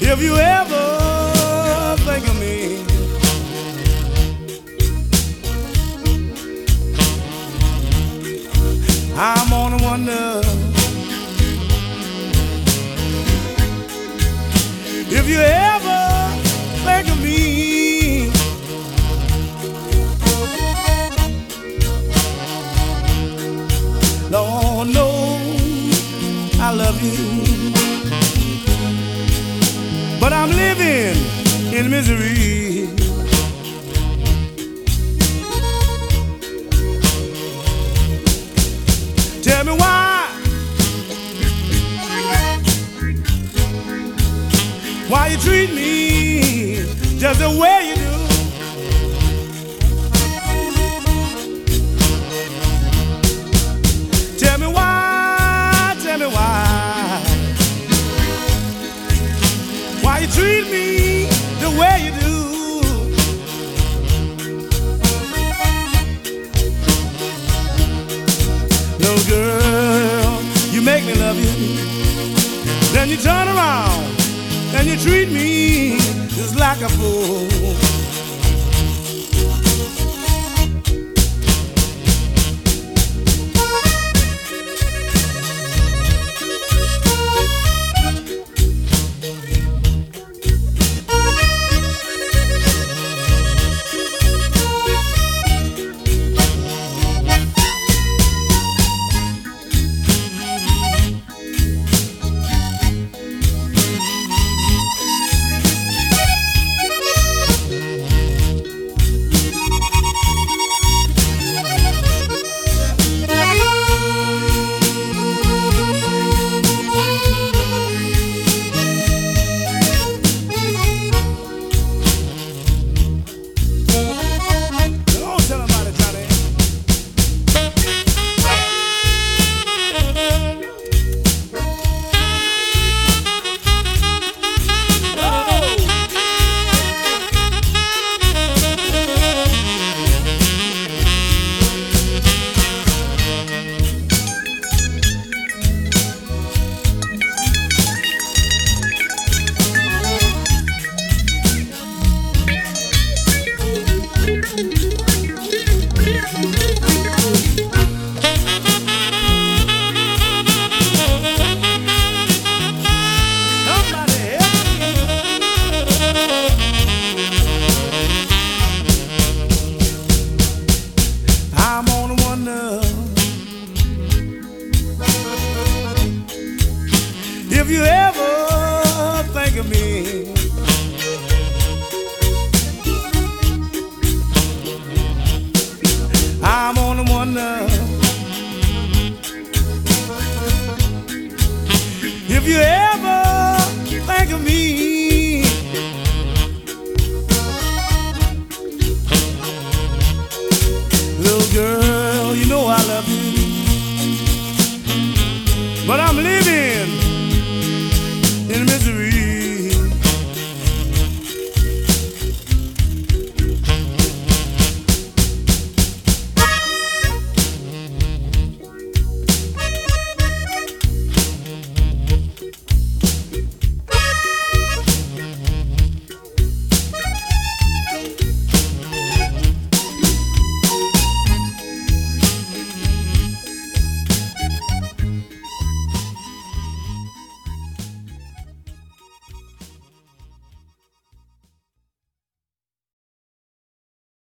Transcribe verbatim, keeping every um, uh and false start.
If you ever think of me, I'm gonna wonder if you ever think of me. Lord knows I love you, but I'm living in misery. Tell me why, why you treat me just the way you do. Tell me why, tell me why, why you treat me the way you do. Little girl, you make me love you, then you turn around and you treat me just like a fool.